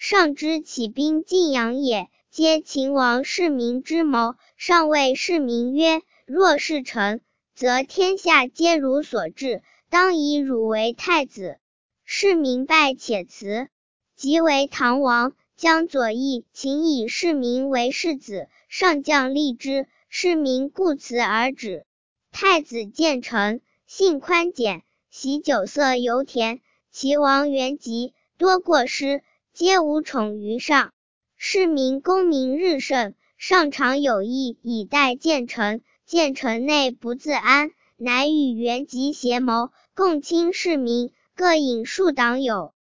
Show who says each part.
Speaker 1: 上之起兵晋阳也，皆秦王世民之谋。上谓世民曰：若是成，则天下皆汝所治，当以汝为太子。世民拜且辞。即为唐王，将左翼，请以世民为世子，上将立之，世民故辞而止。太子建成，性宽简，喜酒色油甜，其王元吉，多过失，皆无宠于上。世民功名日盛，上常有意以待建成，建成内不自安，乃与元吉协谋，共亲世民，各引数党友。